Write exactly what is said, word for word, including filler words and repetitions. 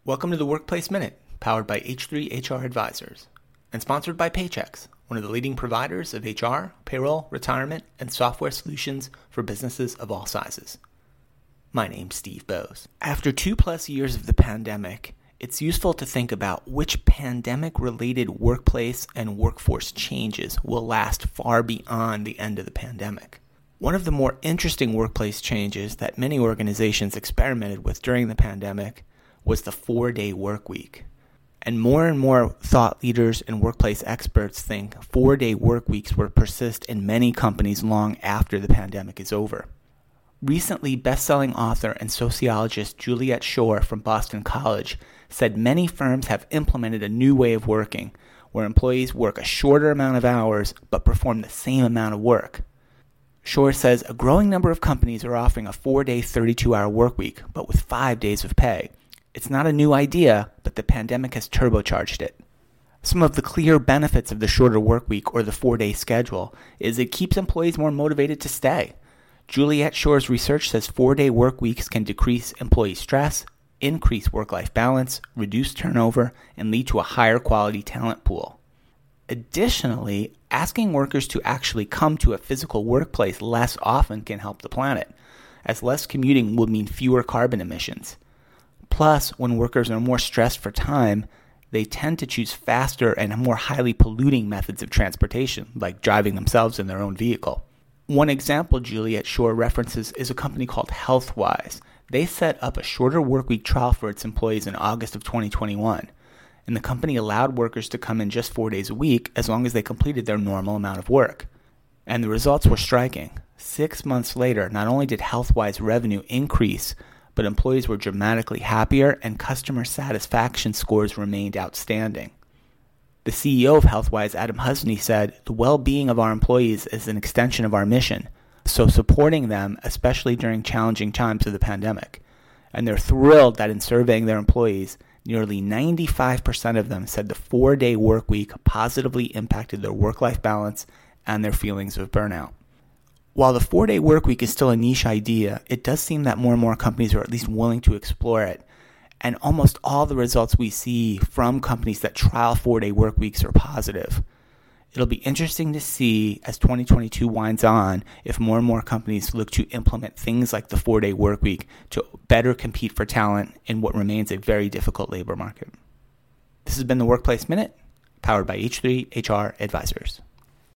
Welcome to the Workplace Minute, powered by H three H R Advisors, and sponsored by Paychex, one of the leading providers of H R, payroll, retirement, and software solutions for businesses of all sizes. My name's Steve Bose. After two plus years of the pandemic, it's useful to think about which pandemic-related workplace and workforce changes will last far beyond the end of the pandemic. One of the more interesting workplace changes that many organizations experimented with during the pandemic was the four-day work week. And more and more thought leaders and workplace experts think four-day work weeks will persist in many companies long after the pandemic is over. Recently, best-selling author and sociologist Juliet Schor from Boston College said many firms have implemented a new way of working, where employees work a shorter amount of hours but perform the same amount of work. Schor says a growing number of companies are offering a four-day, thirty-two hour work week, but with five days of pay. It's not a new idea, but the pandemic has turbocharged it. Some of the clear benefits of the shorter work week or the four-day schedule is it keeps employees more motivated to stay. Juliet Schor's research says four-day work weeks can decrease employee stress, increase work-life balance, reduce turnover, and lead to a higher quality talent pool. Additionally, asking workers to actually come to a physical workplace less often can help the planet, as less commuting will mean fewer carbon emissions. Plus, when workers are more stressed for time, they tend to choose faster and more highly polluting methods of transportation, like driving themselves in their own vehicle. One example Juliet Schor references is a company called Healthwise. They set up a shorter workweek trial for its employees in August of twenty twenty-one, and the company allowed workers to come in just four days a week as long as they completed their normal amount of work. And the results were striking. Six months later, not only did Healthwise revenue increase, but employees were dramatically happier and customer satisfaction scores remained outstanding. The C E O of Healthwise, Adam Husney, said, "The well-being of our employees is an extension of our mission, so supporting them, especially during challenging times of the pandemic." And they're thrilled that in surveying their employees, nearly ninety-five percent of them said the four-day work week positively impacted their work-life balance and their feelings of burnout. While the four-day work week is still a niche idea, it does seem that more and more companies are at least willing to explore it. And almost all the results we see from companies that trial four-day work weeks are positive. It'll be interesting to see as twenty twenty-two winds on if more and more companies look to implement things like the four-day work week to better compete for talent in what remains a very difficult labor market. This has been the Workplace Minute, powered by H three H R Advisors.